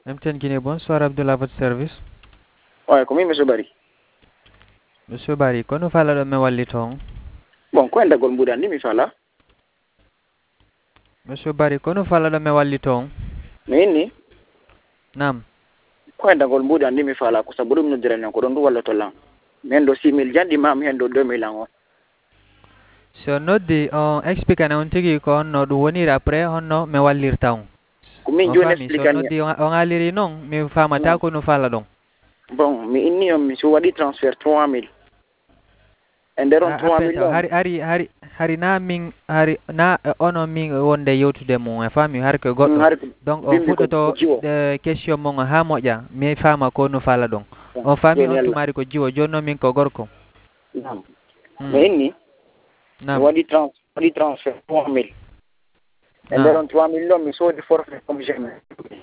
MTN Guinée, bonsoir Abdullah, à votre service. Ouais, comment monsieur Bari? Monsieur Bari, kono fala ɗo me walli toon? Bon, ko endagol mbuɗanni mi fala. Monsieur Bari, kono fala ɗo me walli toon? Mi inni Nam. ko endagol mbuɗanni mi fala ko sabu ɗum noddirani on ko ɗon ndu walla to lan. Min ɗo 6000 janɗi mam hen ɗo 2000 an o. So noddi on explique on tigi ko honno ɗum woniri après honno me wallirta on. Ko min On joni fami, so expliquani. noddi on aliri noon mi famata ko no fala ɗon. Bon, mi inni on mi so waɗi transfert 3000. E nder on 3000 Appeta, ɗon. hari na min hari na onon min wonde yewtude mum e fami har ko goɗɗo. Donc o fuɗɗoto question mon ha moƴƴa mi fama ko no fala ɗon. On fami on tumari ko jiwo joni noon min ko gorko. Mi inni mi waɗi transfert 3000. E nder on 3000 ɗon mi soodi forfait comme jamais.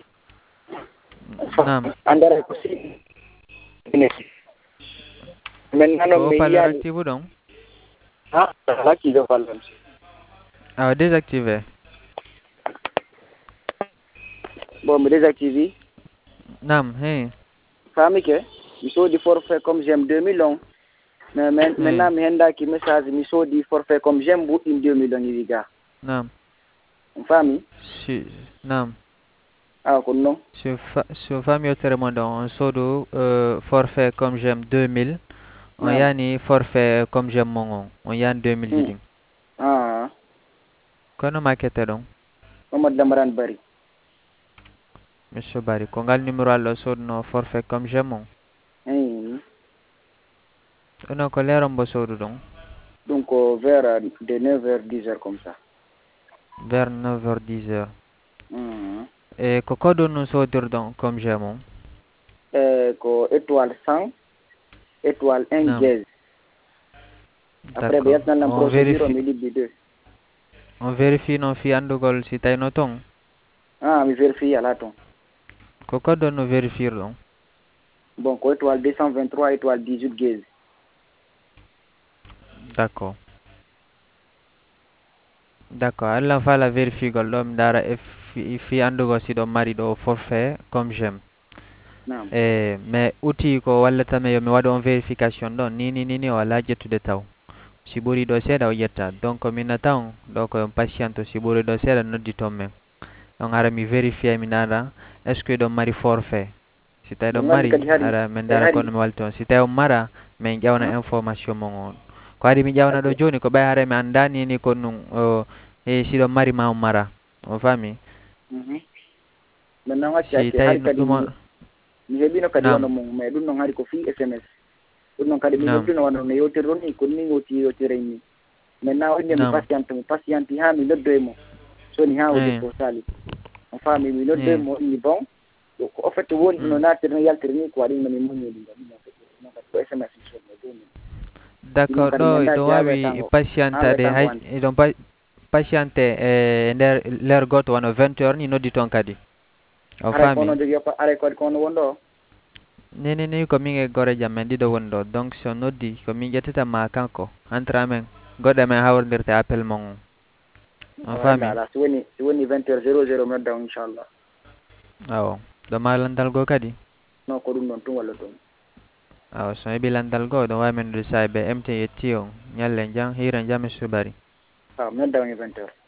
Andara ko si maintenant mi active ɗon? Active fallon. Désactivé. Bon, mi désactivé. Nam, hey. Fami ke mi soodi forfait comme j'aime 2000 on. Mais maintenant mi hendaki message mi soodi forfait comme j'aime buɗɗin 2000 on yiɗi ga. Nam. Fami? Nam. Ko non. So fami yettere mon ɗon on soodu forfait comme j'aime 2000. On yani forfait comme j'aime mon on yani 2000 jiɗin. Kono makete ɗon? Mamadou Damaran Bari. Monsieur Bari, ko ngal numéro allo sodno forfait comme j'aime on? Non ko leeron mbo soodu ɗon? Donc vers de 9h 10h comme ça. Vers 9h 10h. E ko koɗo no soodirɗon comme j'aime on? Ko étoile 100 étoile 1 dièse. Après ɓe yetnannan procédure mi liɓɓi 2. On vérifie non fi andugol si tawno ton? Mi vérifie ala ton. Ko koɗo no vérifier ɗon? Bon, ko étoile 223 étoile 18 dièse. D'accord. Allah fala vérifie gol ɗo mi dara fi andugol siɗo mari ɗo forfait comme j'aime. Mais outil ko wallatame yo mi waɗa on vérification ɗon ni o ala ƴettude taw. Si ɓuri ɗo seeɗa o ƴetta. Donc min taw ɗo ko patiente si ɓuri ɗo seeɗa noddi toon men. On ara mi vérifier mi nana est ce que ɗon mari forfait. Si tawi ɗon mari ara min dara kono mi walti on. Si tawi on mara min ƴewna information mon on. Ko adi mi ƴewna ɗo joni ko ɓay hara mi andani ni ko ɗum si ɗon mari ma on mara. On fami? Si tawi ɗum mi heɓino kadi wono mum mais ɗum noon hari ko fi SMS. Ɗum noon kadi mi heɓino wono no yewtirɗon ni ko ni yewtire ni. Maintenant o inni mi patiente ha mi noddo e mo. Soni ha o debbo sali. On fami mi noddo e mo inni bon. En fait woni no nattiri no yaltiri ni ko waɗi no mi muñi ɗum ɗum kadi ko SMS mi soɗno ɗum. D'accord ɗo ɗon wawi patientade hay ɗon patiente e nder l'heure goto wano 20h ni noddi toon kadi. O fami? Aray kono wonɗo? Ni ko min e gore jam men ɗiɗo woni ɗo. Donc so noddi ko min ƴettata ma kanko entre amen goɗɗo men hawrodirte appel mon on. On fami? Si woni 20h00 mi nodda on inchallah. Awo ɗo ma landal goo kadi? Non ko ɗum ɗon tun walla ɗum. Awo so heɓi landal goo ɗon wawi men nodde sahi ɓe MTN yetti on ñallen jam hiiren jam e subari. Mi nodda on e 20h.